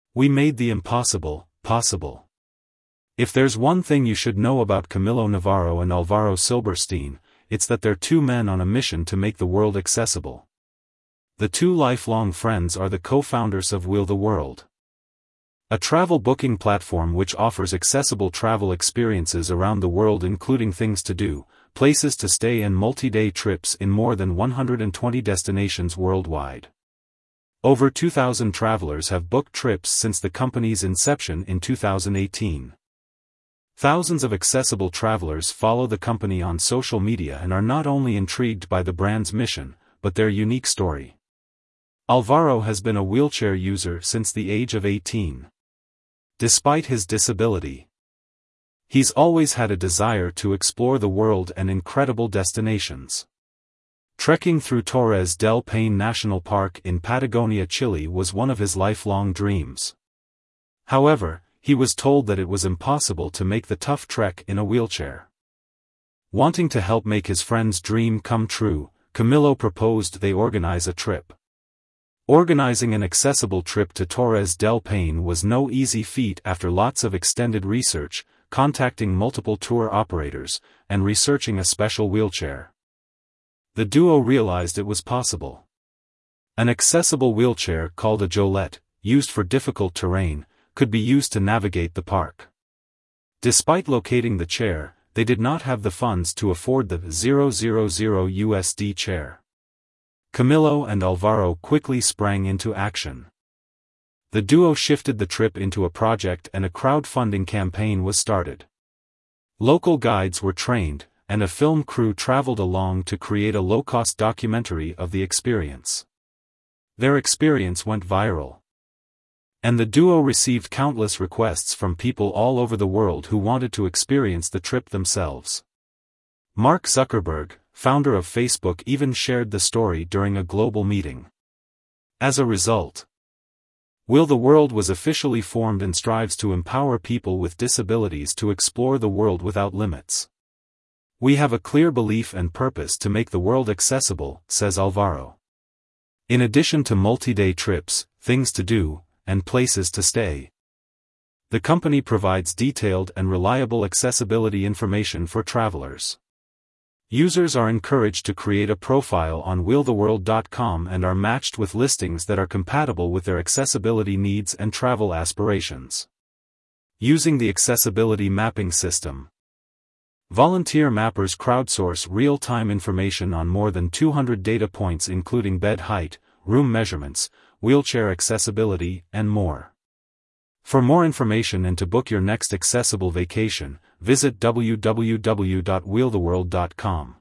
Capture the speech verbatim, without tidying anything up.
We made the impossible, possible. If there's one thing you should know about Camilo Navarro and Alvaro Silberstein, it's that they're two men on a mission to make the world accessible. The two lifelong friends are the co-founders of Wheel the World, a travel booking platform which offers accessible travel experiences around the world, including things to do, places to stay and multi-day trips in more than one hundred twenty destinations worldwide. Over two thousand travelers have booked trips since the company's inception in two thousand eighteen. Thousands of accessible travelers follow the company on social media and are not only intrigued by the brand's mission, but their unique story. Alvaro has been a wheelchair user since the age of eighteen. Despite his disability, he's always had a desire to explore the world and incredible destinations. Trekking through Torres del Paine National Park in Patagonia, Chile was one of his lifelong dreams. However, he was told that it was impossible to make the tough trek in a wheelchair. Wanting to help make his friend's dream come true, Camilo proposed they organize a trip. Organizing an accessible trip to Torres del Paine was no easy feat after lots of extended research, contacting multiple tour operators, and researching a special wheelchair. The duo realized it was possible. An accessible wheelchair called a Jolette, used for difficult terrain, could be used to navigate the park. Despite locating the chair, they did not have the funds to afford the thousand U S D chair. Camilo and Alvaro quickly sprang into action. The duo shifted the trip into a project and a crowdfunding campaign was started. Local guides were trained, and a film crew traveled along to create a low-cost documentary of the experience. Their experience went viral, and the duo received countless requests from people all over the world who wanted to experience the trip themselves. Mark Zuckerberg, founder of Facebook, even shared the story during a global meeting. As a result, Wheel the World was officially formed and strives to empower people with disabilities to explore the world without limits. We have a clear belief and purpose to make the world accessible, says Alvaro. In addition to multi-day trips, things to do, and places to stay, the company provides detailed and reliable accessibility information for travelers. Users are encouraged to create a profile on wheel the world dot com and are matched with listings that are compatible with their accessibility needs and travel aspirations. Using the accessibility mapping system, volunteer mappers crowdsource real-time information on more than two hundred data points including bed height, room measurements, wheelchair accessibility, and more. For more information and to book your next accessible vacation, visit w w w dot wheel the world dot com.